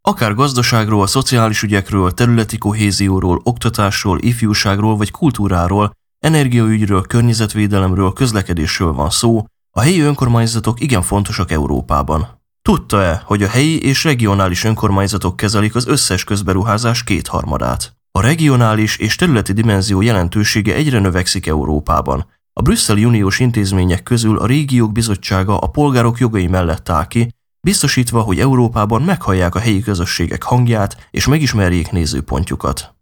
Akár gazdaságról, szociális ügyekről, területi kohézióról, oktatásról, ifjúságról vagy kultúráról, energiaügyről, környezetvédelemről, közlekedésről van szó, a helyi önkormányzatok igen fontosak Európában. Tudta-e, hogy a helyi és regionális önkormányzatok kezelik az összes közberuházás 2/3-át? A regionális és területi dimenzió jelentősége egyre növekszik Európában. A brüsszeli uniós intézmények közül a Régiók Bizottsága a polgárok jogai mellett áll ki, biztosítva, hogy Európában meghallják a helyi közösségek hangját és megismerjék nézőpontjukat.